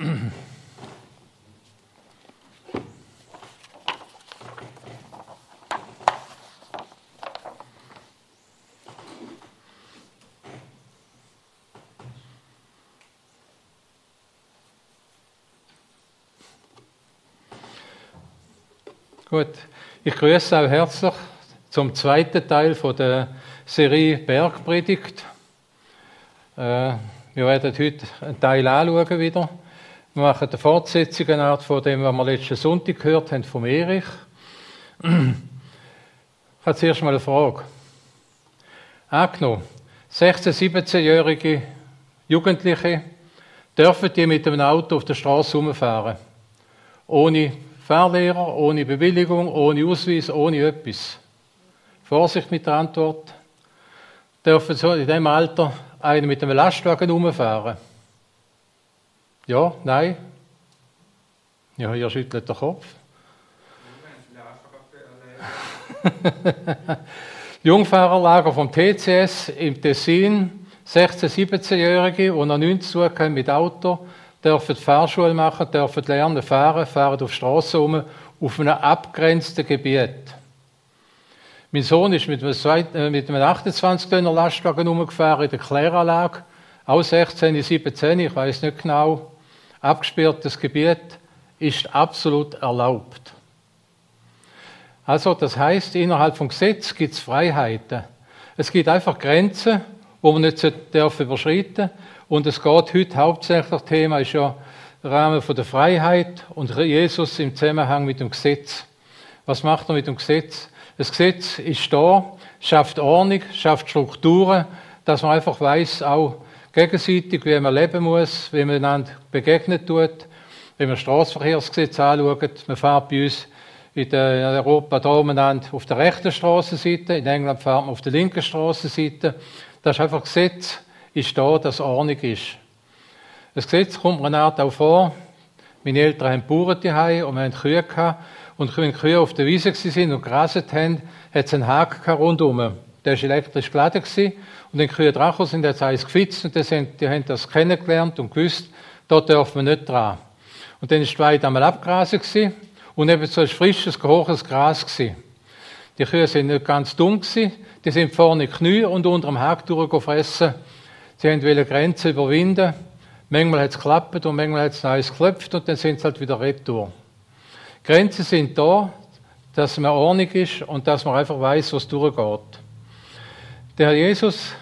Gut, ich grüße auch herzlich zum zweiten Teil von der Serie Bergpredigt. Wir werden heute einen Teil anschauen wieder. Wir machen eine Fortsetzung von dem, was wir letzten Sonntag gehört haben vom Erich. Ich habe zuerst mal eine Frage. Angenommen, 16-, 17-jährige Jugendliche dürfen die mit einem Auto auf der Straße rumfahren. Ohne Fahrlehrer, ohne Bewilligung, ohne Ausweis, ohne etwas. Vorsicht mit der Antwort. Dürfen so in diesem Alter einen mit einem Lastwagen rumfahren? Ja, nein? Ja, ihr schüttelt den Kopf. Jungfahrerlager vom TCS im Tessin, 16-, 17-Jährige, die noch nichts zu tun haben mit Auto, dürfen Fahrschule machen, dürfen lernen fahren, fahren auf Strassen rum, auf einem abgrenzten Gebiet. Mein Sohn ist mit einem 28-Tonner Lastwagen rumgefahren in der Kläranlage, auch 16, 17, ich weiß nicht genau. Abgesperrtes Gebiet ist absolut erlaubt. Also, das heisst, innerhalb vom Gesetz gibt es Freiheiten. Es gibt einfach Grenzen, die man nicht überschreiten darf. Und es geht heute hauptsächlich, das Thema ist ja der Rahmen von der Freiheit und Jesus im Zusammenhang mit dem Gesetz. Was macht er mit dem Gesetz? Das Gesetz ist da, schafft Ordnung, schafft Strukturen, dass man einfach weiss, auch gegenseitig, wie man leben muss, wie man einander begegnen tut. Wenn man das Strassenverkehrsgesetz anschaut, man fährt bei uns in Europa da umeinander auf der rechten Strassenseite, in England fährt man auf der linken Strassenseite. Das ist einfach Gesetz, ist da, dass Ordnung ist. Das Gesetz kommt mir eine Art auch vor. Meine Eltern haben Bauern zu Hause und wir hatten Kühe gehabt. Und wenn die Kühe auf der Wiese waren und graset haben, hat es einen Haken rundherum. Der war elektrisch geladen gewesen. Und wenn die Kühe dran sind, hat es eins gefitzt und die haben das kennengelernt und gewusst, da dürfen wir nicht dran. Und dann war die Weide einmal abgrasen gewesen und eben so ein frisches, hohes Gras gewesen. Die Kühe sind nicht ganz dumm gewesen. Die sind vorne in die Knie und unter dem Haken durchgefressen. Sie wollten Grenzen überwinden. Manchmal hat es geklappt und manchmal hat es eins geklopft und dann sind sie halt wieder retour. Grenzen sind da, dass man Ordnung ist und dass man einfach weiss, was durchgeht. Der Herr Jesus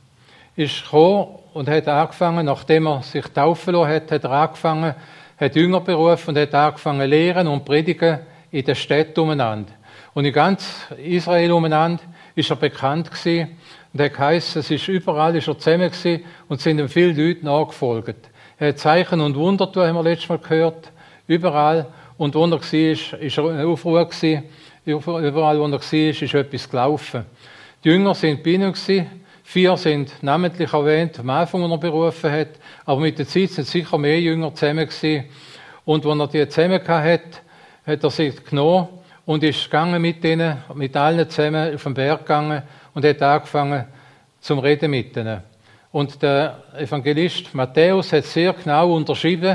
ist gekommen und hat angefangen, nachdem er sich taufen lassen hat, hat er angefangen, hat Jünger berufen und hat angefangen lehren und predigen in den Städten umeinander. Und in ganz Israel umeinander ist er bekannt gewesen. Und hat geheißen, es ist überall ist er zusammen gewesen und sind ihm viele Leute nachgefolgt. Er hat Zeichen und Wunder getan, haben wir letztes Mal gehört. Überall. Und wo er war, ist er ein Aufruhr gewesen. Überall, wo er war, ist etwas gelaufen. Die Jünger sind bei ihm gewesen. 4 sind namentlich erwähnt, am Anfang, als er berufen hat. Aber mit der Zeit sind sicher mehr Jünger zusammen gewesen. Und als er die zusammen hatte, hat er sie genommen und ist gegangen mit ihnen, mit allen zusammen auf den Berg gegangen und hat angefangen zum Reden mit ihnen. Und der Evangelist Matthäus hat sehr genau unterschieden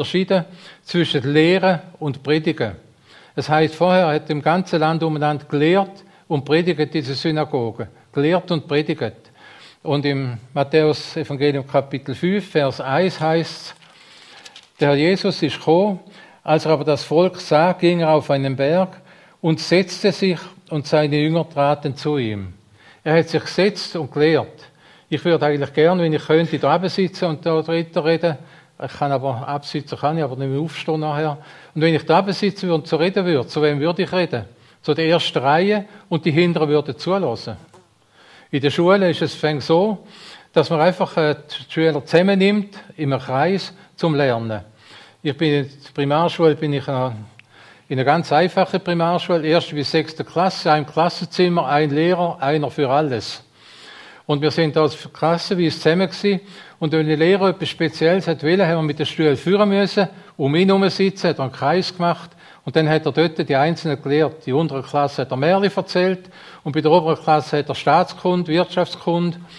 zwischen Lehren und Predigen. Das heisst, vorher hat im ganzen Land umeinander gelehrt und predigt diese Synagogen. Gelehrt und predigt. Und im Matthäus Evangelium Kapitel 5, Vers 1 heisst es, der Herr Jesus ist gekommen, als er aber das Volk sah, ging er auf einen Berg und setzte sich und seine Jünger traten zu ihm. Er hat sich gesetzt und gelehrt. Ich würde eigentlich gerne, wenn ich könnte, da oben sitzen und da dritten reden. Ich kann aber absitzen, kann ich aber nicht mehr aufstehen nachher. Und wenn ich da oben sitzen würde und so reden würde, zu wem würde ich reden? Zu der ersten Reihe und die Hinteren würden zulassen. In der Schule ist es so, dass man einfach die Schüler zusammennimmt, in einem Kreis, zum Lernen. Ich bin in der Primarschule, in einer ganz einfachen Primarschule, 1. bis 6. Klasse, ein Klassenzimmer, ein Lehrer, einer für alles. Und wir sind als klassenweise zusammen gewesen. Und wenn der Lehrer etwas Spezielles wollte, haben wir mit den Stühlen führen müssen, um ihn herum sitzen, hat er einen Kreis gemacht. Und dann hat er dort die Einzelnen gelehrt. Die untere Klasse hat er Märchen erzählt. Und bei der oberen Klasse hat er Staatskunde, Wirtschaftskunde,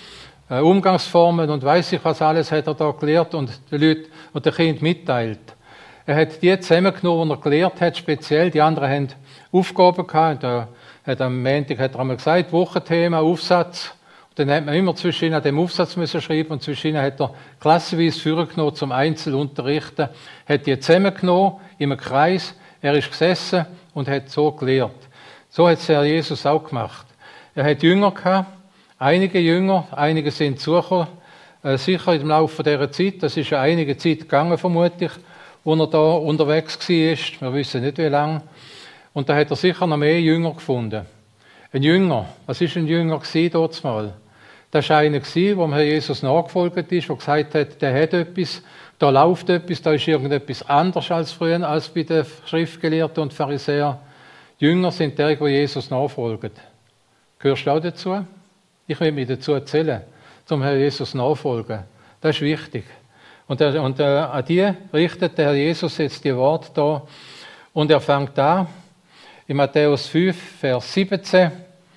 Umgangsformen und weiss ich was alles hat er da gelehrt und den Leuten und den Kindern mitteilt. Er hat die zusammengenommen, die er gelehrt hat, speziell. Die anderen haben Aufgaben gehabt. Und am Montag hat er einmal gesagt, Wochenthema, Aufsatz. Und dann hat man immer zwischen ihnen an dem Aufsatz müssen schreiben und zwischen ihnen hat er klassenweise vorgenommen zum Einzelunterrichten. Hat die zusammengenommen, in einem Kreis. Er ist gesessen und hat so gelehrt. So hat es Herr Jesus auch gemacht. Er hat Jünger gehabt, einige Jünger, einige sind zugekommen, sicher im Laufe dieser Zeit, das ist ja einige Zeit gegangen vermutlich, wo er da unterwegs war, wir wissen nicht wie lange. Und da hat er sicher noch mehr Jünger gefunden. Ein Jünger, was war ein Jünger dort mal? Das war einer, dem Herr Jesus nachgefolgt ist, der gesagt hat, der hat etwas, da läuft etwas, da ist irgendetwas anders als früher, als bei den Schriftgelehrten und Pharisäern. Jünger sind die, die Jesus nachfolgen. Gehörst du auch dazu? Ich will mich dazu erzählen, zum Herrn Jesus nachfolgen. Das ist wichtig. Und an die richtet der Herr Jesus jetzt die Worte da. Und er fängt an, in Matthäus 5, Vers 17.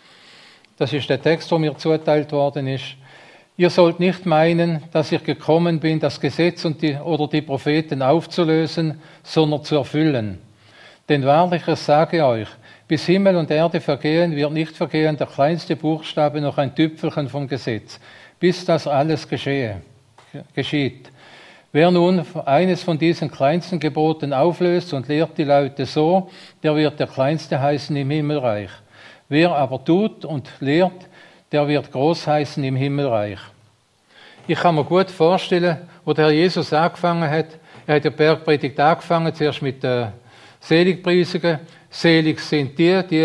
Das ist der Text, der mir zugeteilt worden ist. Ihr sollt nicht meinen, dass ich gekommen bin, das Gesetz oder die Propheten aufzulösen, sondern zu erfüllen. Denn wahrlich, ich sage euch, bis Himmel und Erde vergehen, wird nicht vergehen der kleinste Buchstabe noch ein Tüpfelchen vom Gesetz, bis das alles geschieht. Wer nun eines von diesen kleinsten Geboten auflöst und lehrt die Leute so, der wird der Kleinste heißen im Himmelreich. Wer aber tut und lehrt, der wird groß heißen im Himmelreich. Ich kann mir gut vorstellen, wo der Herr Jesus angefangen hat. Er hat die Bergpredigt angefangen, zuerst mit der Seligpreisungen. Selig sind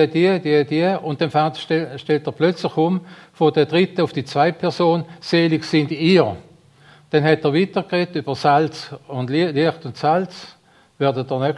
die. Und dann stellt er plötzlich um, von der dritten auf die zweite Person, selig sind ihr. Dann hat er weitergeredet über Salz und Licht und Salz. Werdet ihr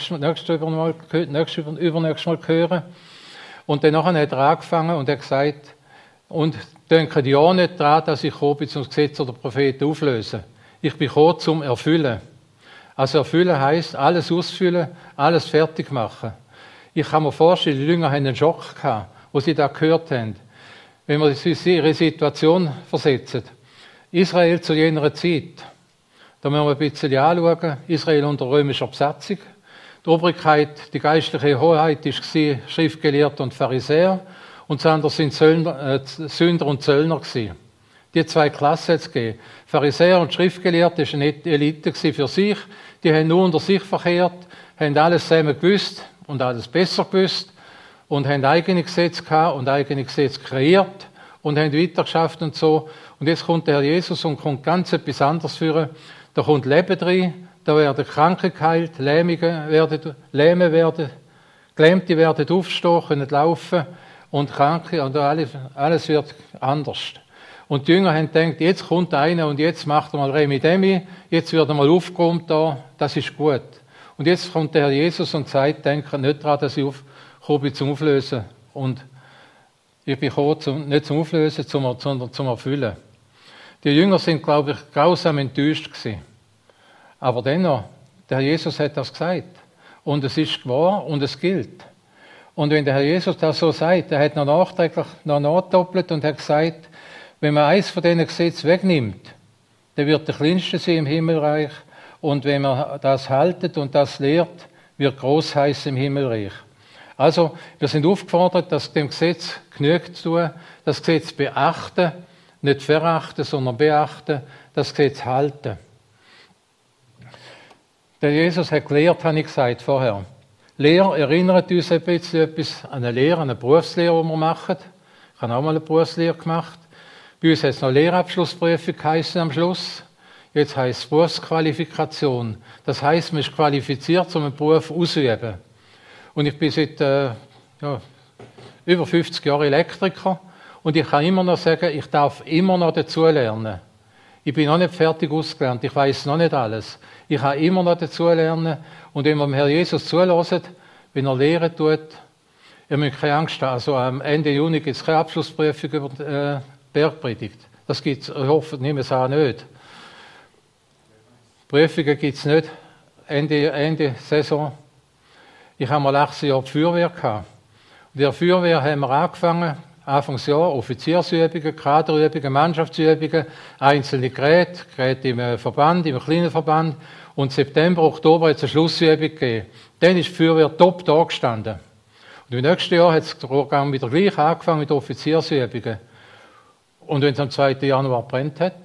übernächstes Mal hören. Und dann hat er angefangen und hat gesagt, und denkt ja nicht daran, dass ich gekommen bin, zum Gesetz oder Propheten auflösen. Ich bin gekommen, zum Erfüllen. Also erfüllen heisst, alles ausfüllen, alles fertig machen. Ich kann mir vorstellen, die Jünger haben einen Schock gehabt, wo sie da gehört haben. Wenn wir uns in ihre Situation versetzen. Israel zu jener Zeit, da müssen wir ein bisschen anschauen, Israel unter römischer Besatzung. Die Obrigkeit, die geistliche Hoheit war Schriftgelehrte und Pharisäer und das andere sind Sünder und Zöllner gewesen. Die zwei Klassen hat es gegeben. Pharisäer und Schriftgelehrte waren eine Elite für sich, die haben nur unter sich verkehrt, haben alles zusammen gewusst und alles besser gewusst und haben eigene Gesetze gehabt und eigene Gesetze kreiert und haben weitergeschafft und so. Und jetzt kommt der Herr Jesus und kommt ganz etwas anderes führen. Da kommt Leben drin, da werden Kranke geheilt, Gelähmte werden aufstehen, können laufen und Kranke und alles wird anders. Und die Jünger haben gedacht, jetzt kommt einer und jetzt macht er mal Remi Demi, jetzt wird er mal aufgeräumt da, das ist gut. Und jetzt kommt der Herr Jesus und sagt, denkt nicht daran, dass ich gekommen bin zum Auflösen. Und ich bin gekommen, nicht zum Auflösen, sondern zum Erfüllen. Die Jünger sind, glaube ich, grausam enttäuscht gewesen. Aber dennoch, der Herr Jesus hat das gesagt. Und es ist wahr und es gilt. Und wenn der Herr Jesus das so sagt, er hat noch nachträglich nachdoppelt und hat gesagt, wenn man eins von diesen Gesetzen wegnimmt, dann wird der Kleinste sein im Himmelreich. Und wenn man das haltet und das lehrt, wird groß heißen im Himmelreich. Also, wir sind aufgefordert, das dem Gesetz genügt zu tun, das Gesetz beachten, nicht verachten, sondern beachten, das Gesetz halten. Der Jesus hat gelehrt, habe ich gesagt vorher. Lehre erinnert uns ein bisschen etwas an eine Lehre, an eine Berufslehre, die wir machen. Ich habe auch mal eine Berufslehre gemacht. Bei uns hat es noch Lehrabschlussprüfung geheißen am Schluss. Jetzt heisst es Berufsqualifikation. Das heisst, man ist qualifiziert, um einen Beruf auszuüben. Und ich bin seit über 50 Jahren Elektriker und ich kann immer noch sagen, ich darf immer noch dazulernen. Ich bin noch nicht fertig ausgelernt, ich weiß noch nicht alles. Ich kann immer noch dazulernen und wenn wir dem Herr Jesus zuhören, wenn er lehren tut, ihr müsst keine Angst haben. Also am Ende Juni gibt es keine Abschlussprüfung über die Bergpredigt. Das gibt es, ich hoffe, nehmen es auch nicht. Prüfungen gibt es nicht. Ende Saison. Ich habe mal 18 Jahre die Feuerwehr gehabt. Und in der Feuerwehr haben wir angefangen, Anfangsjahr Offiziersübungen, Kaderübungen, Mannschaftsübungen, einzelne Geräte im Verband, im kleinen Verband. Und September, Oktober hat es eine Schlussübung gegeben. Dann ist die Feuerwehr top da gestanden. Und im nächsten Jahr hat der Vorgang wieder gleich angefangen mit Offiziersübungen. Und wenn es am 2. Januar brennt hat,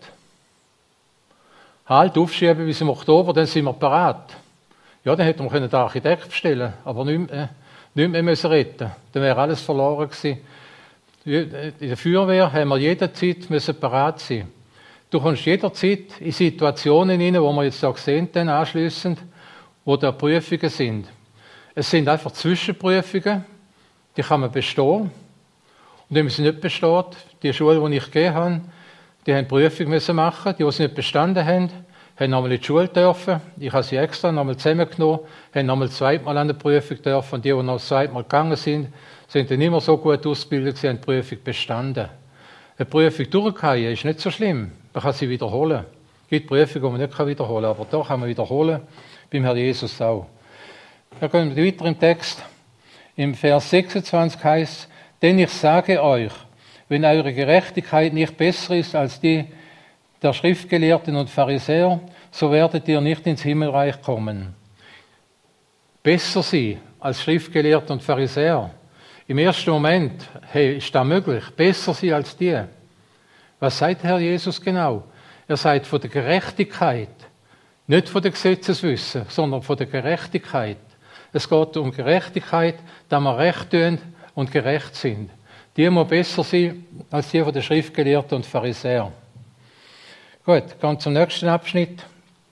halt aufschieben bis im Oktober, dann sind wir parat. Ja, dann hätte man den Architekt bestellen, aber nicht mehr müssen retten. Dann wäre alles verloren gewesen. In der Feuerwehr haben wir jederzeit müssen parat sein. Du kommst jederzeit in Situationen hinein, wo wir jetzt auch sehen, dann anschliessend, wo da Prüfungen sind. Es sind einfach Zwischenprüfungen, die kann man bestehen. Und wenn man sie nicht besteht, die Schule, die ich gegeben habe, die haben Prüfung müssen machen. Die sie nicht bestanden haben, haben nochmal in die Schule dürfen. Ich habe sie extra nochmal zusammengenommen, haben nochmal zweimal an der Prüfung dürfen. Und die noch das zweite Mal gegangen sind dann immer so gut ausgebildet, sie haben die Prüfung bestanden. Eine Prüfung durchgefallen ist nicht so schlimm. Man kann sie wiederholen. Es gibt Prüfungen, die man nicht wiederholen kann, aber da kann man wiederholen, beim Herrn Jesus auch. Wir gehen weiter im Text. Im Vers 26 heißt: Denn ich sage euch, wenn eure Gerechtigkeit nicht besser ist als die der Schriftgelehrten und Pharisäer, so werdet ihr nicht ins Himmelreich kommen. Besser sein als Schriftgelehrte und Pharisäer. Im ersten Moment, hey, ist das möglich? Besser sein als die. Was sagt Herr Jesus genau? Er sagt von der Gerechtigkeit, nicht von der Gesetzeswissen, sondern von der Gerechtigkeit. Es geht um Gerechtigkeit, dass wir recht tun und gerecht sind. Die muss besser sein als die von den Schriftgelehrten und Pharisäern. Gut, gehen zum nächsten Abschnitt.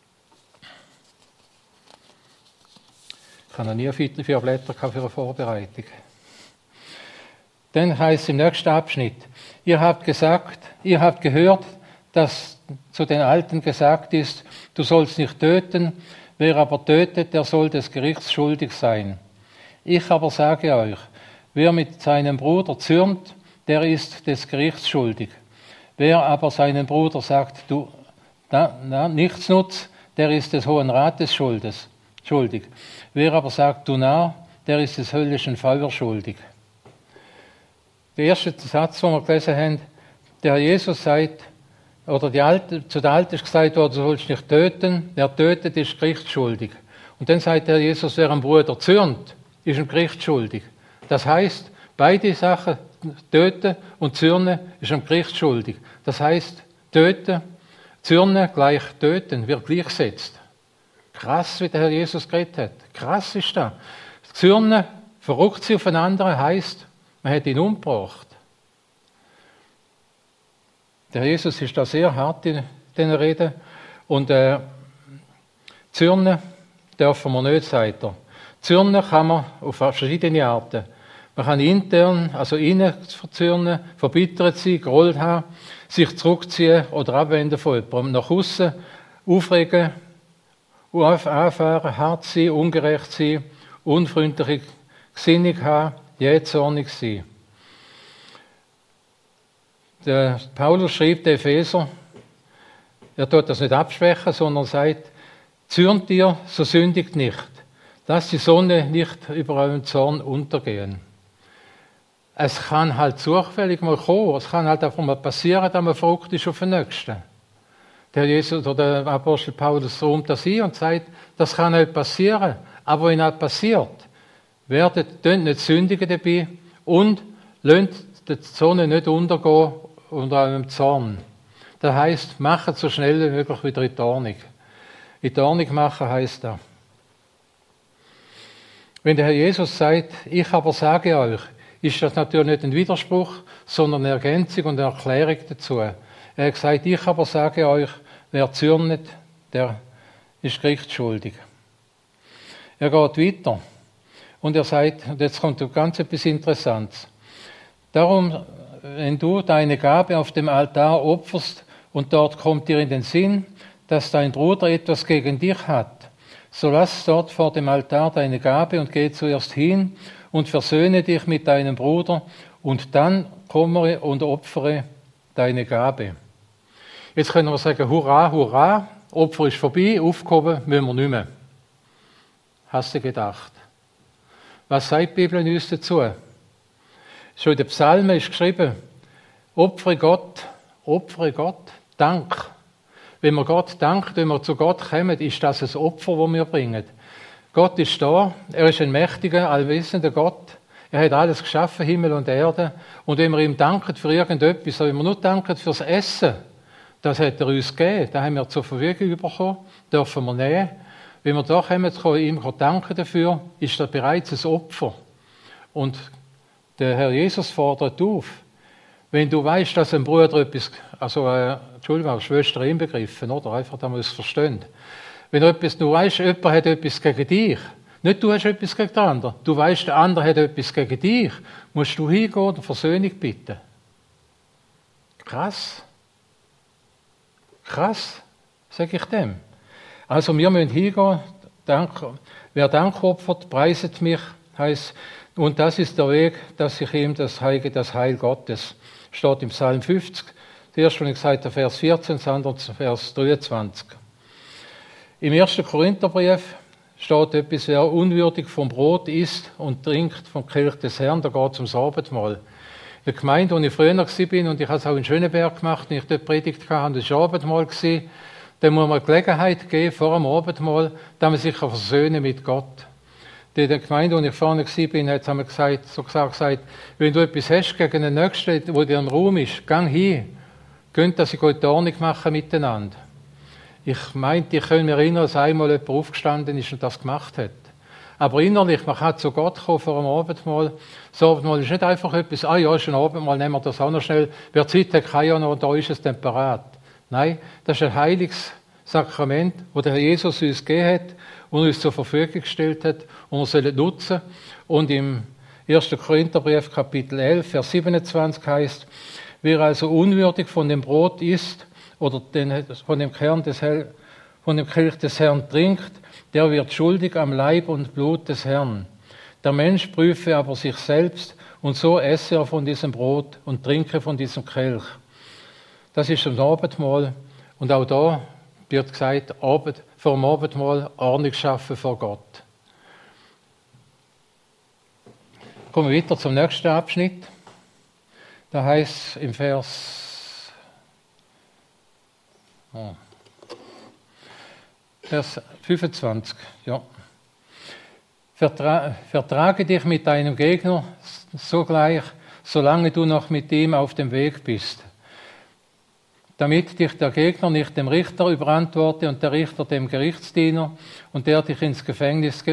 Ich habe noch nie 4 Blätter für eine Vorbereitung. Dann heißt es im nächsten Abschnitt: Ihr habt gehört, dass zu den Alten gesagt ist, du sollst nicht töten, wer aber tötet, der soll des Gerichts schuldig sein. Ich aber sage euch, wer mit seinem Bruder zürnt, der ist des Gerichts schuldig. Wer aber seinem Bruder sagt, du nichts nutzt, der ist des Hohen Rates schuldig. Wer aber sagt, du Narr, der ist des höllischen Feuers schuldig. Der erste Satz, den wir gelesen haben, der Herr Jesus sagt, oder zu den Alten ist gesagt worden, du sollst nicht töten, wer tötet, ist gerichtsschuldig. Und dann sagt der Herr Jesus, wer am Bruder zürnt, ist im Gericht schuldig. Das heißt, beide Sachen, töten und zürnen, ist am Gericht schuldig. Das heißt, töten, zürnen gleich töten, wird gleichgesetzt. Krass, wie der Herr Jesus geredet hat. Krass ist das. Zürnen, verrückt sie auf einen anderen, heisst, man hat ihn umgebracht. Der Jesus ist da sehr hart in diesen Reden. Und zürnen dürfen wir nicht, sagt er. Zürnen kann man auf verschiedene Arten. Man kann intern, also innen verzürnen, verbittert sein, gerollt haben, sich zurückziehen oder abwenden von jemandem. Nach außen aufregen, anfahren, hart sein, ungerecht sein, unfreundliche Gesinnung haben, jähzornig sein. Der Paulus schreibt den Epheser, er tut das nicht abschwächen, sondern sagt, zürnt ihr, so sündigt nicht. Lasst die Sonne nicht über euren Zorn untergehen. Es kann halt zufällig mal kommen, es kann halt einfach mal passieren, dass man verrückt ist auf den Nächsten. Der Jesus oder der Apostel Paulus räumt das ein und sagt, das kann nicht passieren. Aber wenn das passiert, werdet nicht sündigen dabei und lasst die Sonne nicht untergehen unter eurem Zorn. Das heisst, macht so schnell wie möglich wieder in die Ordnung. In die Ordnung machen heisst das. Wenn der Herr Jesus sagt, ich aber sage euch, ist das natürlich nicht ein Widerspruch, sondern eine Ergänzung und eine Erklärung dazu. Er hat gesagt, ich aber sage euch, wer zürnet, der ist gerichtsschuldig. Er geht weiter und er sagt, und jetzt kommt ganz etwas Interessantes. Darum, wenn du deine Gabe auf dem Altar opferst und dort kommt dir in den Sinn, dass dein Bruder etwas gegen dich hat, so lass dort vor dem Altar deine Gabe und geh zuerst hin und versöhne dich mit deinem Bruder und dann komme und opfere deine Gabe. Jetzt können wir sagen, hurra, hurra, Opfer ist vorbei, aufgehoben müssen wir nicht mehr. Hast du gedacht? Was sagt die Bibel uns dazu? Schon in den Psalmen ist geschrieben, opfere Gott, Dank. Wenn wir Gott danken, wenn wir zu Gott kommen, ist das ein Opfer, das wir bringen. Gott ist da, er ist ein mächtiger, allwissender Gott. Er hat alles geschaffen, Himmel und Erde. Und wenn wir ihm danken für irgendetwas, wenn wir nur danken fürs Essen, das hat er uns gegeben, das haben wir zur Verfügung bekommen, dürfen wir nehmen. Wenn wir da kommen, ihm danken dafür, ist das bereits ein Opfer. Und der Herr Jesus fordert auf, wenn du weißt, dass ein Bruder etwas, Entschuldigung, Schwester inbegriffen, oder? Einfach, da muss verstehen. Wenn du weißt, jemand hat etwas gegen dich, nicht du hast etwas gegen den anderen, du weißt, der andere hat etwas gegen dich, musst du hingehen und Versöhnung bitten. Krass. Krass, sage ich dem. Also wir müssen hingehen, wer Dank opfert, preiset mich, heisst, und das ist der Weg, dass ich ihm das Heil Gottes. Steht im Psalm 50, das erste, was ich gesagt habe, Vers 14, das andere Vers 23. Im 1. Korintherbrief steht etwas, wer unwürdig vom Brot isst und trinkt vom Kelch des Herrn, da geht es ums Abendmahl. In der Gemeinde, wo ich früher war, und ich habe es auch in Schöneberg gemacht, wenn ich dort predigt hatte, das war Abendmahl, dann muss man Gelegenheit geben, vor dem Abendmahl, dass man sich versöhnen mit Gott. In der Gemeinde, wo ich vorne war, hat es gesagt, wenn du etwas hast gegen den Nächsten, der dir im Raum ist, geh hin, könnt das in gute Ordnung machen miteinander. Ich meinte, ich kann mich erinnern, dass einmal jemand aufgestanden ist und das gemacht hat. Aber innerlich, man kann zu Gott kommen vor dem Abendmahl. Das Abendmahl ist nicht einfach etwas, ist ein Abendmahl, nehmen wir das auch noch schnell. Wer Zeit hat, kann ja noch, da ist es dann parat. Nein, das ist ein heiliges Sakrament, das der Herr Jesus uns gegeben hat und uns zur Verfügung gestellt hat und wir sollen nutzen. Und im 1. Korintherbrief, Kapitel 11, Vers 27 heißt, wer also unwürdig von dem Brot isst oder von dem Kelch des Herrn trinkt, der wird schuldig am Leib und Blut des Herrn. Der Mensch prüfe aber sich selbst und so esse er von diesem Brot und trinke von diesem Kelch. Das ist ein Abendmahl und auch da wird gesagt, vor dem Abendmahl Ordnung schaffen vor Gott. Kommen wir weiter zum nächsten Abschnitt. Da heißt im Vers 25, ja. Vertrage dich mit deinem Gegner sogleich, solange du noch mit ihm auf dem Weg bist, damit dich der Gegner nicht dem Richter überantworte und der Richter dem Gerichtsdiener und der dich ins Gefängnis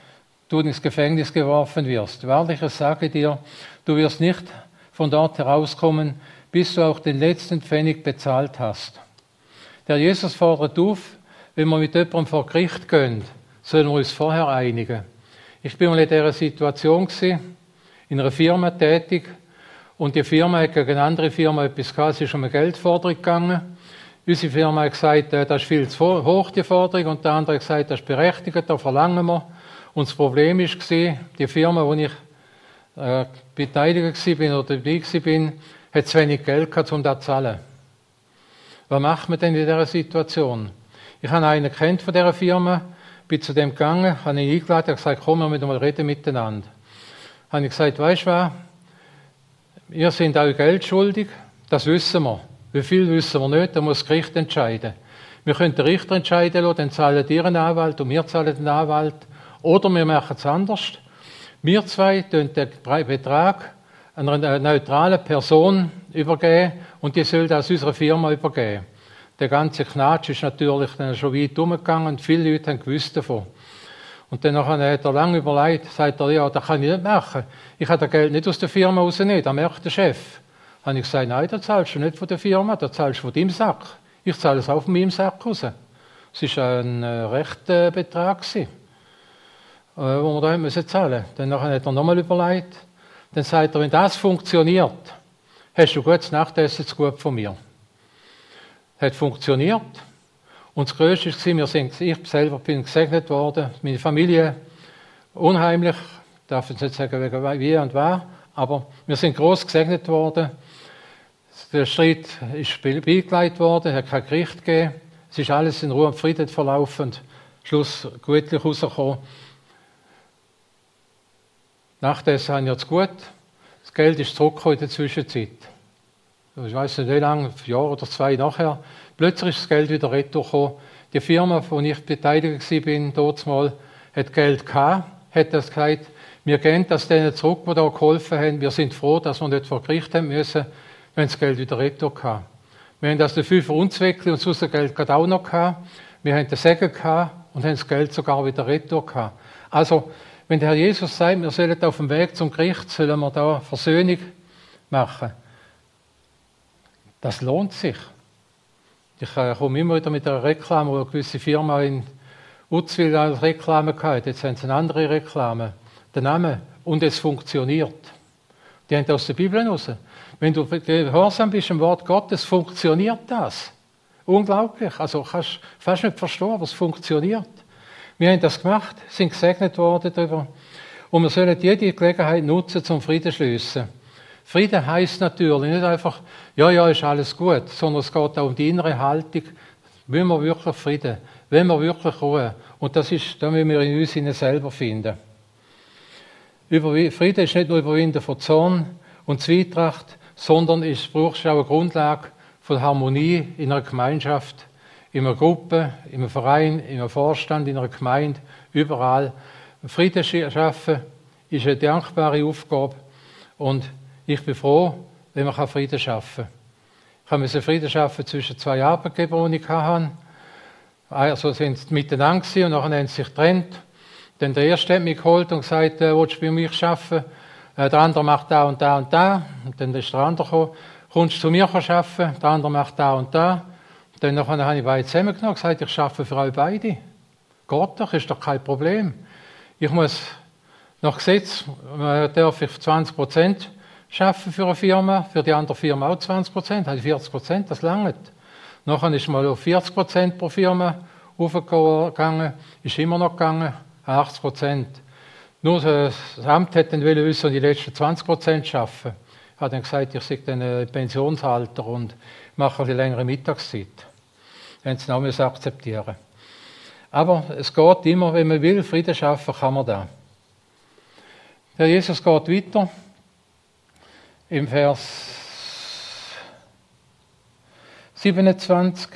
geworfen wirst. Wahrlich, ich sage dir, du wirst nicht von dort herauskommen, bis du auch den letzten Pfennig bezahlt hast. Der Jesus fordert auf, wenn wir mit jemandem vor Gericht gehen, sollen wir uns vorher einigen. Ich bin mal in dieser Situation gewesen, in einer Firma tätig, und die Firma hat gegen eine andere Firma etwas gehabt, es ist um eine Geldforderung gegangen. Unsere Firma hat gesagt, das ist viel zu hoch, die Forderung, und der andere hat gesagt, das ist berechtigt, da verlangen wir. Und das Problem war, die Firma, wo ich beteiligt war oder dabei war, hat zu wenig Geld gehabt, um das zu zahlen. Was macht man denn in dieser Situation? Ich habe einen kennt von dieser Firma, bin zu dem gegangen, habe ihn eingeladen, habe gesagt, komm, wir müssen mal reden miteinander. Habe ich gesagt, weißt du was? Ihr seid euch Geld schuldig, das wissen wir. Wie viel wissen wir nicht, da muss das Gericht entscheiden. Wir können den Richter entscheiden lassen, dann zahlen ihr einen Anwalt und wir zahlen den Anwalt. Oder wir machen es anders. Wir zwei tun den Betrag einer neutralen Person übergeben und die soll das unserer Firma übergeben. Der ganze Knatsch ist natürlich dann schon weit umgegangen und viele Leute haben gewusst davon. Und dann hat er lange überlegt, sagt er, ja, das kann ich nicht machen. Ich habe das Geld nicht aus der Firma rausnehmen, das merkt der Chef. Dann habe ich gesagt, nein, das zahlst du nicht von der Firma, das zahlst du von deinem Sack. Ich zahle es auch von meinem Sack raus. Es war ein rechter Betrag, den wir da zahlen mussten. Dann hat er nochmal überlegt. Dann sagt er, wenn das funktioniert, hast du gutes Nachtessen zu gut von mir. Hat funktioniert. Und das Größte war, ich selber bin gesegnet worden, meine Familie unheimlich, ich darf jetzt nicht sagen, wegen wie und was, aber wir sind gross gesegnet worden. Der Streit ist beigelegt worden, es hat kein Gericht gegeben, es ist alles in Ruhe und Frieden verlaufen, Schluss gutlich rausgekommen. Nachdessen haben wir jetzt gut. Das Geld ist zurückgekommen in der Zwischenzeit. Ich weiß nicht, wie lange, ein Jahr oder 2 nachher. Plötzlich ist das Geld wieder retour gekommen. Die Firma, wo ich beteiligt war, dort mal, hat Geld gehabt, hat das gesagt, wir geben das denen zurück, die da geholfen haben. Wir sind froh, dass wir nicht vor Gericht haben müssen, wenn das Geld wieder retour gehabt. Wir haben das dafür für uns wirklich und sonst das Geld gerade auch noch gehabt. Wir haben den Segen gehabt und haben das Geld sogar wieder retour gehabt. Also, wenn der Herr Jesus sagt, wir sollen auf dem Weg zum Gericht, sollen wir da Versöhnung machen. Das lohnt sich. Ich komme immer wieder mit einer Reklame, wo eine gewisse Firma in Utzwil eine Reklame hatte. Jetzt haben sie eine andere Reklame. Der Name. Und es funktioniert. Die haben aus der Bibel raus. Wenn du gehorsam bist im Wort Gottes, funktioniert das. Unglaublich. Also kannst du fast nicht verstehen, aber es funktioniert. Wir haben das gemacht, sind gesegnet worden darüber. Und wir sollen jede Gelegenheit nutzen, zum Frieden zu schliessen. Frieden heisst natürlich nicht einfach, ja, ist alles gut, sondern es geht auch um die innere Haltung. Wollen wir wirklich Frieden? Wollen wir wirklich Ruhe? Und das ist, da müssen wir in uns selber finden. Frieden ist nicht nur Überwinden von Zorn und Zwietracht, sondern es braucht auch eine Grundlage von Harmonie in einer Gemeinschaft, in einer Gruppe, in einem Verein, in einem Vorstand, in einer Gemeinde, überall. Frieden schaffen ist eine dankbare Aufgabe und ich bin froh, wenn man Frieden schaffen kann. Ich musste Frieden schaffen zwischen 2 Arbeitgebern, die ich hatte. Also sind sie miteinander gewesen und nachher haben sie sich getrennt. Dann der erste hat mich geholt und gesagt, willst du bei mir arbeiten? Der andere macht da und da und da. Und dann ist der andere gekommen, kommst du zu mir arbeiten? Der andere macht da und da. Und dann habe ich beide zusammengenommen und gesagt, ich arbeite für euch beide. Geht doch, ist doch kein Problem. Ich muss nach Gesetz, darf ich 20% arbeiten für eine Firma, für die andere Firma auch 20%, habe ich 40%, das langt. Nachher ist mal auf 40% pro Firma aufgegangen, ist immer noch gegangen, 80%. Nur das Amt hat dann wissen, die letzten 20% arbeiten. Ich habe dann gesagt, ich sei dann im Pensionsalter und mache eine längere Mittagszeit. Dann sie auch akzeptieren. Aber es geht immer, wenn man will, Frieden schaffen, kann man das. Der Jesus geht weiter. Im Vers 27,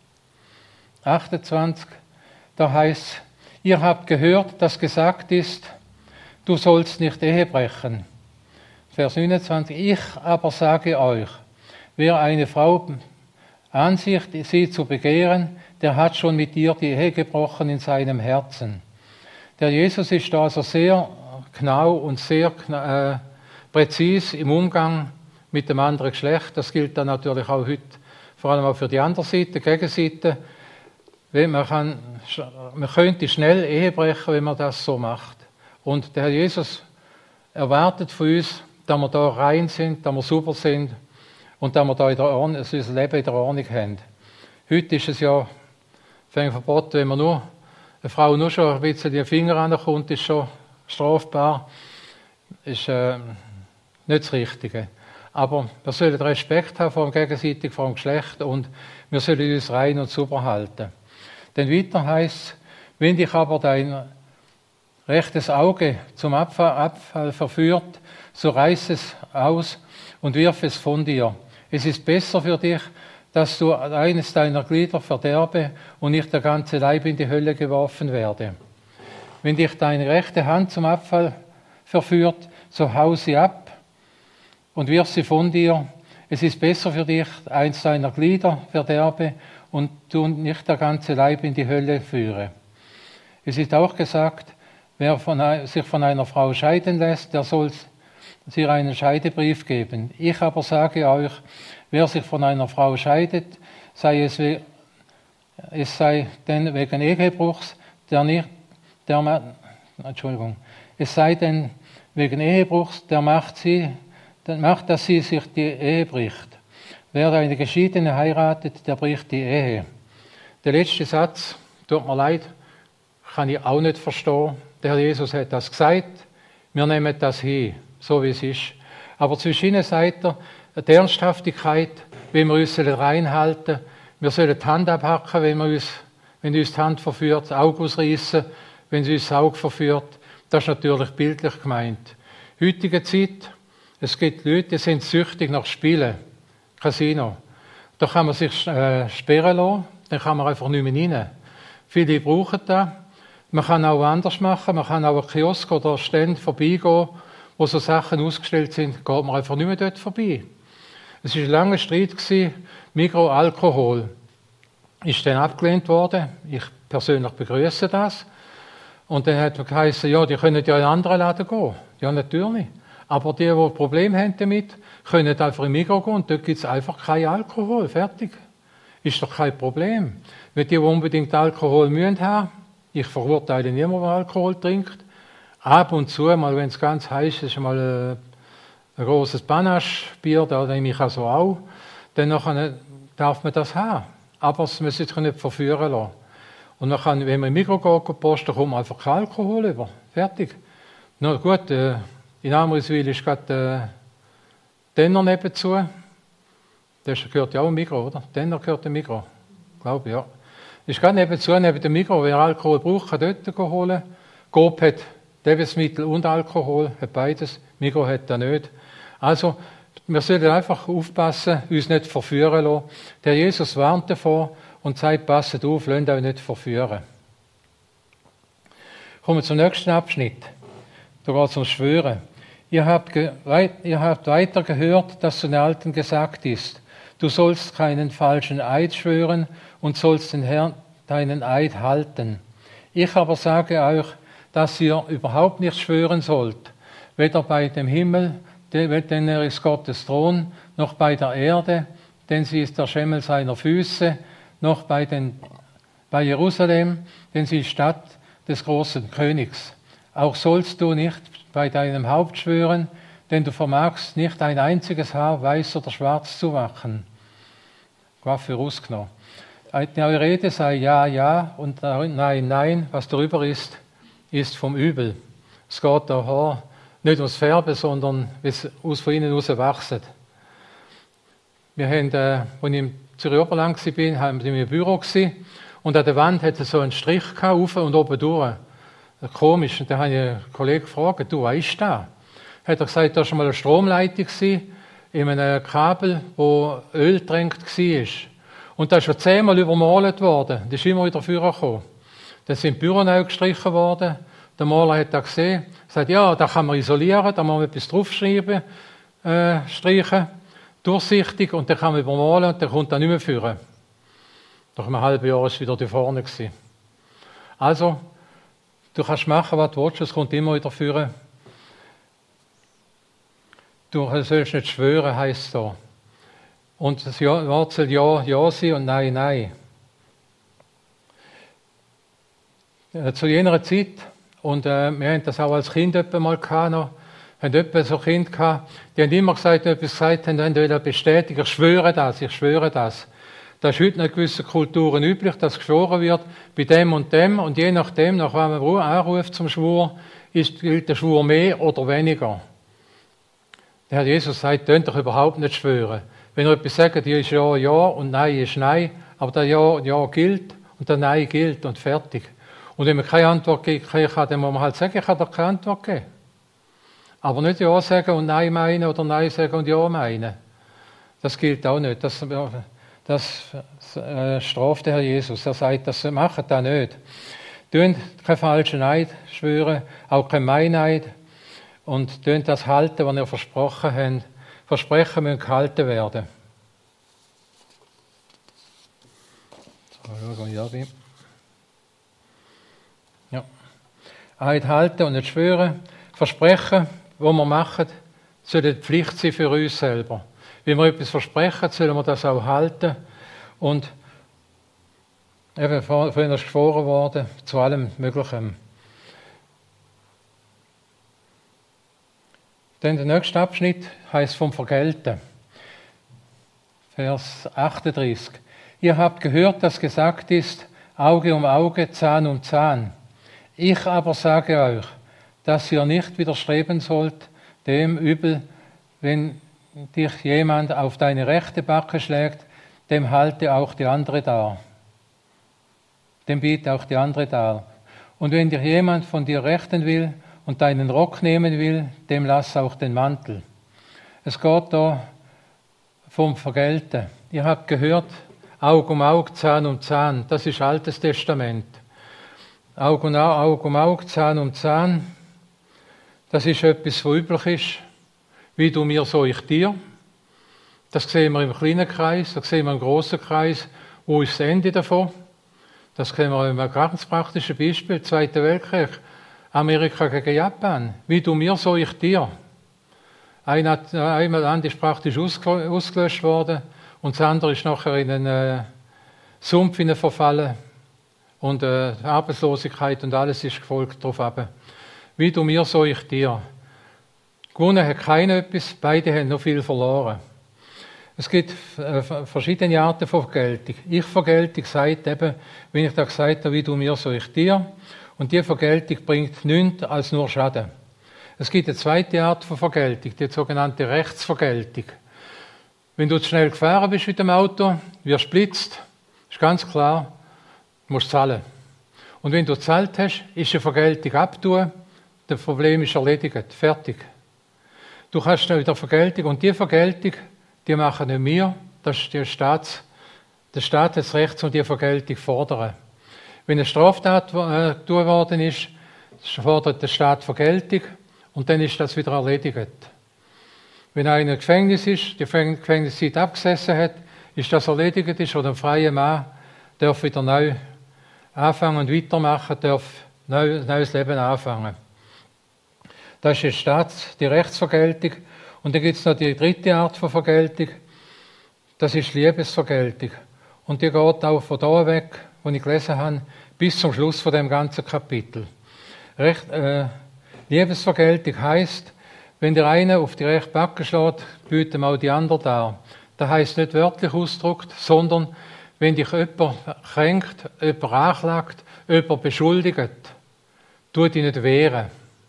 28, da heißt, ihr habt gehört, dass gesagt ist, du sollst nicht Ehe brechen. Vers 29, ich aber sage euch, wer eine Frau ansieht, sie zu begehren, der hat schon mit ihr die Ehe gebrochen in seinem Herzen. Der Jesus ist da also sehr genau und sehr präzis im Umgang mit dem anderen Geschlecht. Das gilt dann natürlich auch heute, vor allem auch für die andere Seite, die Gegenseite. Man könnte schnell Ehe brechen, wenn man das so macht. Und der Herr Jesus erwartet von uns, dass wir da rein sind, dass wir sauber sind und dass wir da unser Leben in der Ordnung haben. Heute ist es ja verboten, wenn man nur eine Frau nur schon ein bisschen die Finger ankommt, ist schon strafbar. Ist nicht das Richtige. Aber wir sollen Respekt haben vor dem gegenseitig, vor dem Geschlecht und wir sollen uns rein und sauber halten. Denn weiter heisst es, wenn dich aber dein rechtes Auge zum Abfall verführt, so reiß es aus und wirf es von dir. Es ist besser für dich, dass du eines deiner Glieder verderbe und nicht der ganze Leib in die Hölle geworfen werde. Wenn dich deine rechte Hand zum Abfall verführt, so hau sie ab und wirf sie von dir. Es ist besser für dich, eins deiner Glieder verderbe und du nicht der ganze Leib in die Hölle führe. Es ist auch gesagt, wer sich von einer Frau scheiden lässt, der soll ihr einen Scheidebrief geben. Ich aber sage euch, wer sich von einer Frau scheidet, es sei denn wegen Ehebruchs, es sei denn wegen Ehebruchs, der macht, dass sie sich die Ehe bricht. Wer eine Geschiedene heiratet, der bricht die Ehe. Der letzte Satz, tut mir leid, kann ich auch nicht verstehen. Der Herr Jesus hat das gesagt, wir nehmen das hin, so wie es ist. Aber zwischen ihnen sagt er, die Ernsthaftigkeit, wenn wir uns reinhalten, wir sollen die Hand abhacken, wenn uns die Hand verführt, das Auge ausreißen, wenn sie uns das Auge verführt. Das ist natürlich bildlich gemeint. Heutige Zeit, Es gibt Leute, die sind süchtig nach Spielen, Casino. Da kann man sich sperren lassen, dann kann man einfach nicht mehr rein. Viele brauchen das. Man kann auch anders machen, man kann auch einen Kiosk oder Stand vorbeigehen, wo so Sachen ausgestellt sind, geht man einfach nicht mehr dort vorbei. Es war ein langer Streit, Mikroalkohol ist dann abgelehnt worden. Ich persönlich begrüße das. Und dann hat man geheißen, ja, die können ja in einen anderen Laden gehen. Ja, natürlich. Aber die Probleme haben damit, können einfach im Mikro gehen und dort gibt es einfach keinen Alkohol. Fertig. Ist doch kein Problem. Wenn die unbedingt Alkohol haben müssen, ich verurteile niemanden, der Alkohol trinkt. Ab und zu, mal wenn es ganz heiß ist, mal ein großes Panache-Bier, da nehme ich also auch. Dann darf man das haben. Aber man sich nicht verführen lassen. Und dann kann, wenn man im Mikro geht, posten, kommt man einfach kein Alkohol über. Fertig. Na gut, in Amriswil ist gerade Denner nebenzu. Das gehört ja auch im Mikro, oder? Denner gehört im Mikro. Glaube ich, ja. Ist gerade nebenzu, neben dem Mikro. Wer Alkohol braucht, kann dort holen. Coop hat Lebensmittel und Alkohol, hat beides. Mikro hat das nicht. Also, wir sollten einfach aufpassen, uns nicht verführen lassen. Der Jesus warnt davor und sagt, passet auf, lasst euch nicht verführen. Kommen wir zum nächsten Abschnitt. Da geht es ums Schwören. Ihr habt weiter gehört, dass zu den Alten gesagt ist, du sollst keinen falschen Eid schwören und sollst den Herrn deinen Eid halten. Ich aber sage euch, dass ihr überhaupt nicht schwören sollt, weder bei dem Himmel, denn er ist Gottes Thron, noch bei der Erde, denn sie ist der Schemmel seiner Füße, noch bei Jerusalem, denn sie ist Stadt des großen Königs. Auch sollst du nicht bei deinem Haupt schwören, denn du vermagst nicht ein einziges Haar weiß oder schwarz zu machen. Waffe rausgenommen. Eure Rede sei ja, ja und nein, nein, was darüber ist, ist vom Übel. Es geht daher nicht ums Färben, sondern wie es von innen heraus wächst. Wir haben, als ich im Zürich Oberland war, haben wir im Büro gewesen, und an der Wand hatte es so einen Strich gehabt, auf und oben durch. Komisch. Und dann habe ich einen Kollegen gefragt, du, was ist das? Hat er gesagt, da war schon mal eine Stromleitung in einem Kabel, wo Öl getränkt war. Und das ist schon 10-mal übermalt worden. Das ist immer wieder vorgekommen. Dann sind die Büros neu gestrichen worden. Der Maler hat das gesehen. Er sagt, ja, da kann man isolieren, da muss man etwas draufschreiben, streichen, durchsichtig, und dann kann man übermalen und dann kommt das nicht mehr führen. Nach einem halben Jahr war es wieder da vorne gewesen. Also, du kannst machen, was du willst, es kommt immer wieder führen. Du sollst nicht schwören, heisst es da. Und das Wort soll ja, ja sein und nein, nein. Zu jener Zeit, und wir haben das auch als Kind etwa mal gehabt, haben etwa so Kinder gehabt, die haben immer gesagt, wenn sie bestätigen, ich schwöre das, ich schwöre das. Das ist heute in gewissen Kulturen üblich, dass geschworen wird, bei dem, und je nachdem, nach was man anruft zum Schwur, gilt der Schwur mehr oder weniger. Der Herr Jesus sagt, könnt doch überhaupt nicht schwören. Wenn ihr etwas sagt, ja ist ja, ja und nein ist nein, aber der ja, ja gilt und der nein gilt und fertig. Und wenn man keine Antwort geben kann, dann muss man halt sagen, ich kann doch keine Antwort geben. Aber nicht ja sagen und nein meinen oder nein sagen und ja meinen. Das gilt auch nicht. Das straft der Herr Jesus. Er sagt, das macht das nicht. Tönt keinen falschen Eid schwören, auch kein Meineid. Und tönt das halten, was ihr versprochen habt. Versprechen müssen gehalten werden. So, schauen wir hier. Ja. Eid halten und nicht schwören. Versprechen, was wir machen, sollte Pflicht sein für uns selber. Wenn wir etwas versprechen, sollen wir das auch halten. Und eben vorhin ist geschworen worden, zu allem Möglichen. Dann der nächste Abschnitt heißt vom Vergelten. Vers 38. Ihr habt gehört, dass gesagt ist, Auge um Auge, Zahn um Zahn. Ich aber sage euch, dass ihr nicht widerstreben sollt dem Übel, wenn dich jemand auf deine rechte Backe schlägt, dem halte auch die andere dar. Dem biete auch die andere dar. Und wenn dir jemand von dir rechten will und deinen Rock nehmen will, dem lass auch den Mantel. Es geht hier vom Vergelten. Ihr habt gehört, Auge um Auge, Zahn um Zahn. Das ist Altes Testament. Auge um Auge, Zahn um Zahn. Das ist etwas, was üblich ist. Wie du mir, so ich dir. Das sehen wir im kleinen Kreis, das sehen wir im grossen Kreis. Wo ist das Ende davon? Das sehen wir in einem ganz praktischen Beispiel. Zweiter Weltkrieg. Amerika gegen Japan. Wie du mir, so ich dir. Einmal Land ist praktisch ausgelöscht worden und das andere ist nachher in einen Sumpf verfallen und Arbeitslosigkeit und alles ist gefolgt darauf ab. Wie du mir, so ich dir. Gewonnen hat keiner etwas, beide haben noch viel verloren. Es gibt verschiedene Arten von Vergeltung. Ich-Vergeltung sagt eben, wie ich da gesagt habe, wie du mir, so ich dir. Und diese Vergeltung bringt nichts als nur Schaden. Es gibt eine zweite Art von Vergeltung, die sogenannte Rechtsvergeltung. Wenn du zu schnell gefahren bist mit dem Auto, wirst blitzt, ist ganz klar, du musst zahlen. Und wenn du gezahlt hast, ist eine Vergeltung abtun, das Problem ist erledigt, fertig. Du kannst dann wieder Vergeltung, und die Vergeltung, die machen nicht wir, das ist der Staat hat das Recht, um die Vergeltung zu fordern. Wenn eine Straftat getan worden ist, fordert der Staat Vergeltung, und dann ist das wieder erledigt. Wenn einer im Gefängnis ist, die Gefängniszeit abgesessen hat, ist das erledigt, ist oder ein freier Mann darf wieder neu anfangen und weitermachen, darf ein neues Leben anfangen. Das ist die Rechtsvergeltung. Und dann gibt es noch die dritte Art von Vergeltung, das ist Liebesvergeltung. Und die geht auch von da weg, wo ich gelesen habe, bis zum Schluss von dem ganzen Kapitel. Liebesvergeltung heisst, wenn der eine auf die rechte Backe schlägt, bietet ihm auch die andere dar. Das heisst nicht wörtlich ausgedrückt, sondern wenn dich jemand kränkt, jemand anklagt, jemand beschuldigt, tut dich nicht wehren.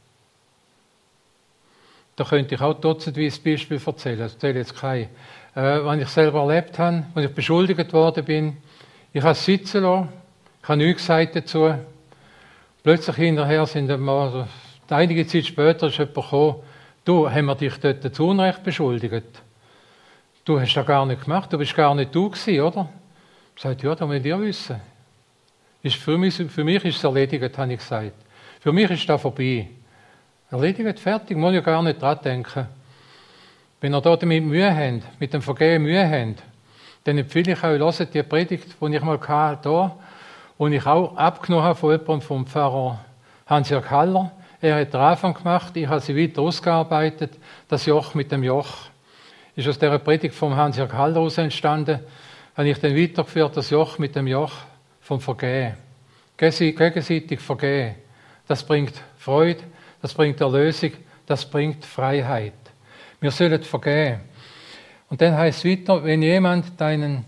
Da könnte ich auch dutzendweise Beispiele erzählen, das erzähle jetzt kein. Wenn ich selber erlebt habe, wenn ich beschuldigt worden bin, ich habe es sitzen lassen, ich habe nichts gesagt dazu. Plötzlich hinterher sind einige Zeit später ist jemand gekommen, du, haben wir dich dort zu Unrecht beschuldigt? Du hast das gar nicht gemacht, du bist gar nicht du gewesen, oder? Ich sagte, ja, das wollt ihr wissen. Für mich ist es erledigt, habe ich gesagt. Für mich ist das vorbei. Erledigt, fertig, muss ich gar nicht dran denken. Wenn ihr da damit Mühe habt, mit dem Vergehen Mühe habt, dann empfehle ich euch, hört die Predigt, die ich mal hatte, und ich auch abgenommen habe von jemandem, vom Pfarrer Hans-Jörg Haller. Er hat den Anfang gemacht, ich habe sie weiter ausgearbeitet. Das Joch mit dem Joch ist aus dieser Predigt vom Hans-Jörg Haller aus entstanden. Habe ich dann weitergeführt, das Joch mit dem Joch vom Vergehen. Gegenseitig Vergehen. Das bringt Freude, das bringt Erlösung, das bringt Freiheit. Wir sollen vergehen. Und dann heißt es weiter, wenn jemand deinen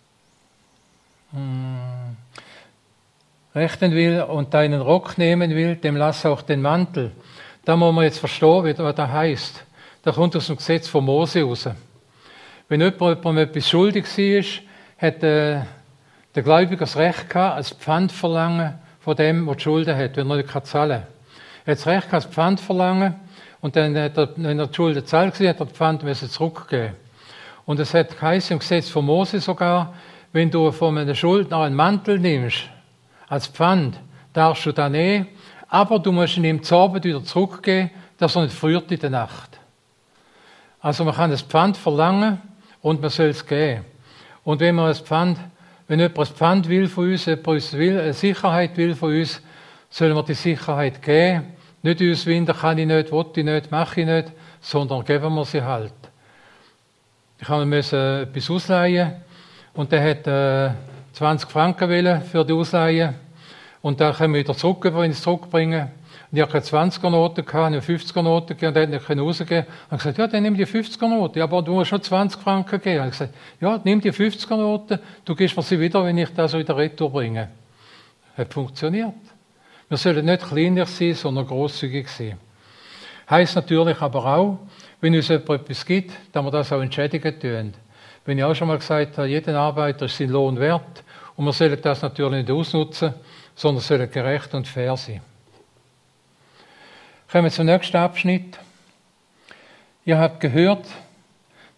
rechten will und deinen Rock nehmen will, dem lass auch den Mantel. Da muss man jetzt verstehen, was das heisst. Das kommt aus dem Gesetz von Mose raus. Wenn jemand etwas schuldig war, hat der Gläubiger das Recht gehabt, als Pfand verlangen von dem, der die Schulden hat, wenn er nicht zahlen kann. Er hat das Recht gehabt, als Pfand verlangen, und dann hat er, wenn er die Schulden gezahlt hat, hat er die Pfand zurückgeben. Und es hat geheißen im Gesetz von Mose sogar, wenn du von einem Schuldner einen Mantel nimmst, als Pfand, darfst du das nehmen, aber du musst ihn ihm zu Abend wieder zurückgeben, dass er nicht friert in der Nacht. Also man kann das Pfand verlangen und man soll es geben. Und wenn jemand ein Pfand will von uns, eine Sicherheit will von uns, sollen wir die Sicherheit geben. Nicht uns winden, kann ich nicht, will ich nicht, mache ich nicht, sondern geben wir sie halt. Ich musste etwas ausleihen und der hat 20 Franken wollen für die Ausleihe. Und dann können wir wieder zurück, wenn ich es zurückbringen. Und ich hatte keine 20er-Note, eine 50er-Note gegeben, und er hat nicht rausgegeben. Und ich gesagt, ja, dann nimm die 50er-Note. Ja, aber du musst schon 20 Franken geben. Und ich gesagt, ja, nimm die 50er-Note, du gibst mir sie wieder, wenn ich das wieder retour bringe. Hat funktioniert. Wir sollen nicht kleinlich sein, sondern grosszügig sein. Heisst natürlich aber auch, wenn uns jemand etwas gibt, dass wir das auch entschädigen tun. Wenn ich auch schon mal gesagt habe, jeder Arbeiter ist sein Lohn wert, und wir sollen das natürlich nicht ausnutzen, sondern sollen gerecht und fair sein. Kommen wir zum nächsten Abschnitt. Ihr habt gehört,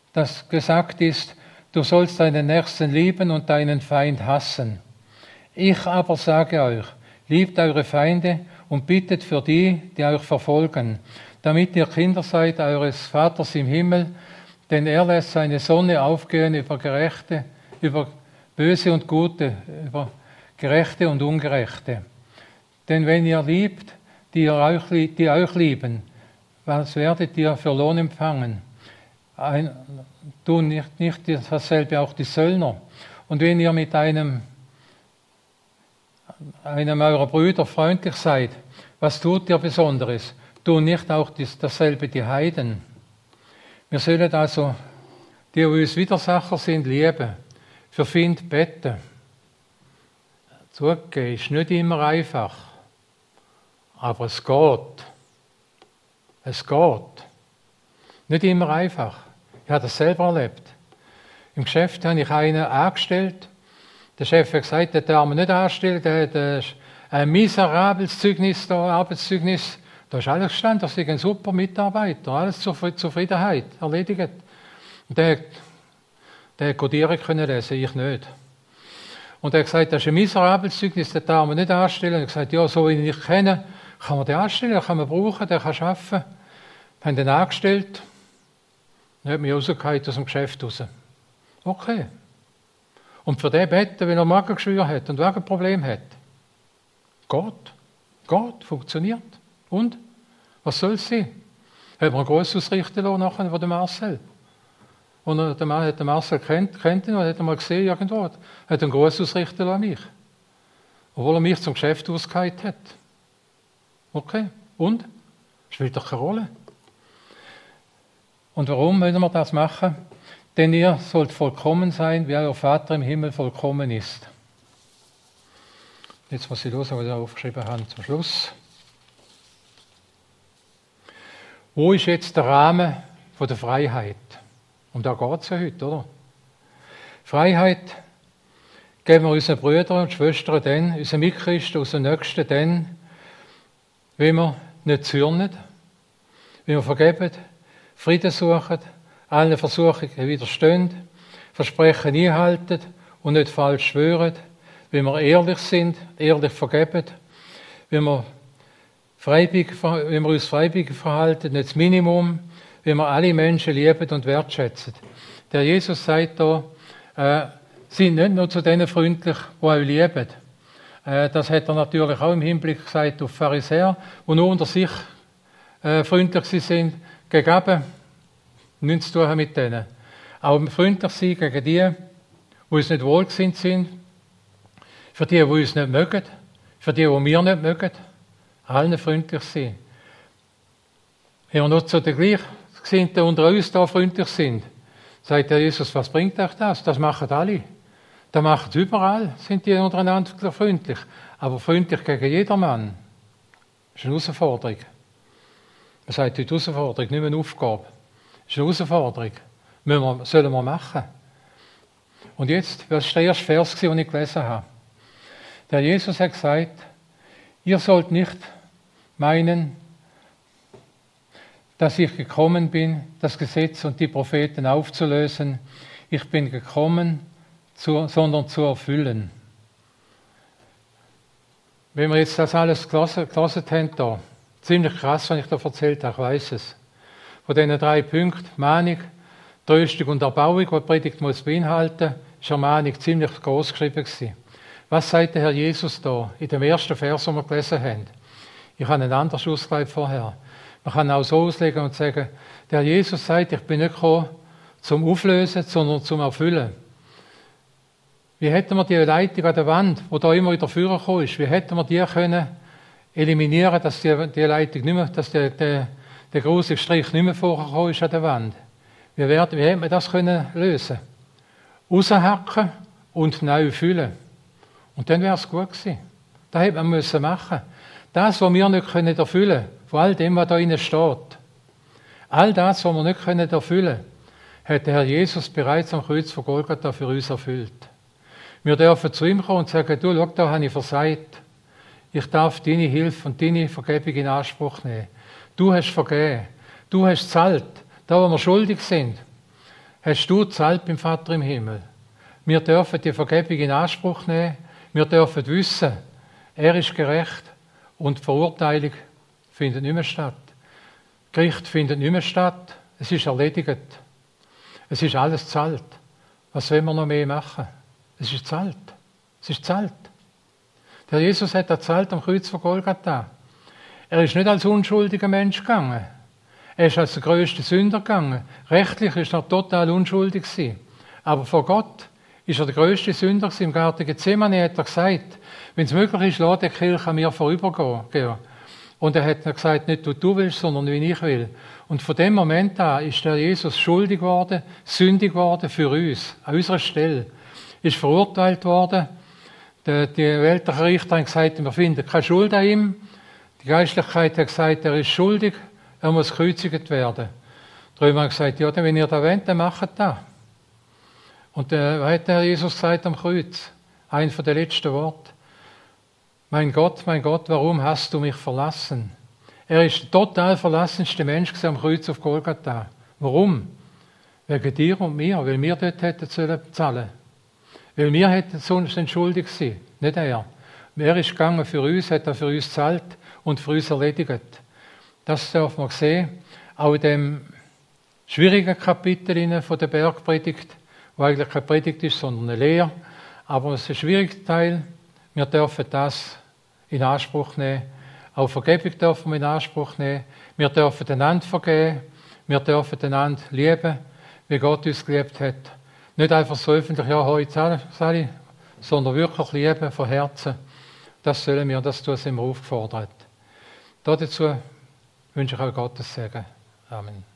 dass gesagt ist, du sollst deinen Nächsten lieben und deinen Feind hassen. Ich aber sage euch, liebt eure Feinde und bittet für die, die euch verfolgen, damit ihr Kinder seid eures Vaters im Himmel, denn er lässt seine Sonne aufgehen über Gerechte, über Böse und Gute, über Gerechte und Ungerechte. Denn wenn ihr liebt, die euch lieben, was werdet ihr für Lohn empfangen? Tun nicht dasselbe auch die Söldner? Und wenn ihr mit einem eurer Brüder freundlich seid, was tut ihr Besonderes? Tun nicht auch dasselbe die Heiden? Wir sollen also die uns Widersacher sind, lieben, für Find beten. Zugeben ist nicht immer einfach, aber es geht. Es geht. Nicht immer einfach. Ich habe das selber erlebt. Im Geschäft habe ich einen angestellt. Der Chef hat gesagt, den darf man nicht anstellen, der hat ein miserables Zeugnis, Arbeitszeugnis. Da ist alles gestanden, das ist ein super Mitarbeiter, alles zur Zufriedenheit erledigt. Und der hat Codieren können lesen, ich nicht. Und er hat gesagt, das ist ein miserables Zeugnis, den darf man nicht anstellen. Und ich habe gesagt, ja, so wie ich ihn kenne, kann man den anstellen, den kann man brauchen, der kann arbeiten. Wir haben den angestellt. Dann hat mich rausgehauen aus dem Geschäft raus. Okay. Und für den beten, wenn er Magengeschwür hat und Magenproblem hat. Geht, funktioniert. Und? Was soll es sein? Hat man einen Gruß ausrichten lassen nachher von dem Marcel. Und der Marcel kennt ihn und hat ihn mal gesehen irgendwo. Hat einen Gruß ausrichten lassen an mich. Obwohl er mich zum Geschäft ausgehauen hat. Okay. Und? Spielt doch keine Rolle. Und warum müssen wir das machen? Denn ihr sollt vollkommen sein, wie euer Vater im Himmel vollkommen ist. Jetzt muss ich los, was ich aufgeschrieben habe, zum Schluss. Wo ist jetzt der Rahmen von der Freiheit? Um da geht es ja heute, oder? Freiheit geben wir unseren Brüdern und Schwestern dann, unseren Mitchristen, unseren Nächsten dann, wenn wir nicht zürnen, wenn wir vergeben, Frieden suchen, allen Versuchungen widerstehen, Versprechen einhalten und nicht falsch schwören, wenn wir ehrlich sind, ehrlich vergeben, wenn wir uns freiwillig verhalten, nicht das Minimum, wenn wir alle Menschen lieben und wertschätzen. Der Jesus sagt da, sind nicht nur zu denen freundlich, die euch lieben. Das hat er natürlich auch im Hinblick gesagt auf Pharisäer, die nur unter sich freundlich sind, gegen nichts zu tun haben mit denen. Auch freundlich sein gegen die uns nicht wohlgesinnt sind, für die uns nicht mögen, für die wir nicht mögen. Allen freundlich sein. Wenn wir nur zu den Gleichgesinnten unter uns da freundlich sind, sagt der Jesus, was bringt euch das? Das machen alle. Das machen überall, sind die untereinander freundlich. Aber freundlich gegen jedermann ist eine Herausforderung. Man sagt heute Herausforderung, nicht mehr eine Aufgabe. Das ist eine Herausforderung. Sollen wir machen. Und jetzt, das war der erste Vers, den ich gelesen habe. Der Jesus hat gesagt, ihr sollt nicht meinen, dass ich gekommen bin, das Gesetz und die Propheten aufzulösen. Ich bin gekommen, sondern zu erfüllen. Wenn wir jetzt das alles gelesen haben, da, ziemlich krass, was ich da erzählt habe, ich weiss es. Von diesen 3 Punkten, Mahnung, Tröstung und Erbauung, die die Predigt muss beinhalten, ist Ermahnung ziemlich groß geschrieben gewesen. Was sagt der Herr Jesus da in dem ersten Vers, den wir gelesen haben? Ich habe einen anderen ausgelegt vorher. Man kann auch so auslegen und sagen, der Jesus sagt, ich bin nicht gekommen zum Auflösen, sondern zum Erfüllen. Wie hätten wir die Leitung an der Wand, die da immer wieder vorgekommen ist, wie hätten wir die können eliminieren, dass die Leitung nicht mehr, dass der große Strich nicht mehr vorgekommen ist an der Wand? Wie hätten wir das können lösen? Raushacken und neu füllen. Und dann wäre es gut gewesen. Das hätte man müssen machen. Das, was wir nicht erfüllen können, von all dem, was da innen steht, all das, was wir nicht erfüllen können, hat der Herr Jesus bereits am Kreuz von Golgatha für uns erfüllt. Wir dürfen zu ihm kommen und sagen, du, schau, da habe ich versagt. Ich darf deine Hilfe und deine Vergebung in Anspruch nehmen. Du hast vergeben. Du hast gezahlt. Da, wo wir schuldig sind. hast du gezahlt beim Vater im Himmel. Wir dürfen die Vergebung in Anspruch nehmen. Wir dürfen wissen, er ist gerecht und die Verurteilung findet nicht mehr statt. Gericht findet nicht mehr statt. Es ist erledigt. Es ist alles gezahlt. Was wollen wir noch mehr machen? Es ist gezahlt. Es ist gezahlt. Der Jesus hat gezahlt am Kreuz von Golgatha. Er ist nicht als unschuldiger Mensch gegangen. Er ist als der grösste Sünder gegangen. Rechtlich ist er total unschuldig gewesen. Aber vor Gott ist er der grösste Sünder gewesen. Im Garten Gethsemane hat er gesagt, wenn es möglich ist, lass die Kirche an mir vorübergehen. Und er hat gesagt, nicht du willst, sondern wie ich will. Und von dem Moment an ist der Jesus schuldig geworden, sündig geworden für uns, an unserer Stelle. Ist verurteilt worden. Die weltlichen Richter haben gesagt, wir finden keine Schuld an ihm. Die Geistlichkeit hat gesagt, er ist schuldig, er muss gekreuzigt werden. Die Römer haben gesagt, ja, wenn ihr das wollt, dann macht das. Und was hat der Jesus gesagt am Kreuz? Ein von den letzten Worten. Mein Gott, warum hast du mich verlassen? Er ist der total verlassenste Mensch am Kreuz auf Golgatha. Warum? Wegen dir und mir, weil wir dort hätten zahlen sollen. Weil wir hätten sonst entschuldigt sein, nicht er. Er ist gegangen für uns, hat er für uns gezahlt und für uns erledigt. Das darf man sehen, auch in dem schwierigen Kapitel von der Bergpredigt, wo eigentlich keine Predigt ist, sondern eine Lehre. Aber es ist ein schwieriger Teil. Wir dürfen das in Anspruch nehmen. Auch Vergebung dürfen wir in Anspruch nehmen. Wir dürfen einander vergeben. Wir dürfen einander lieben, wie Gott uns geliebt hat. Nicht einfach so öffentlich, ja, heute Sally, sondern wirklich lieben von Herzen. Das sollen wir, das tun wir aufgefordert. Dazu wünsche ich auch Gottes Segen. Amen.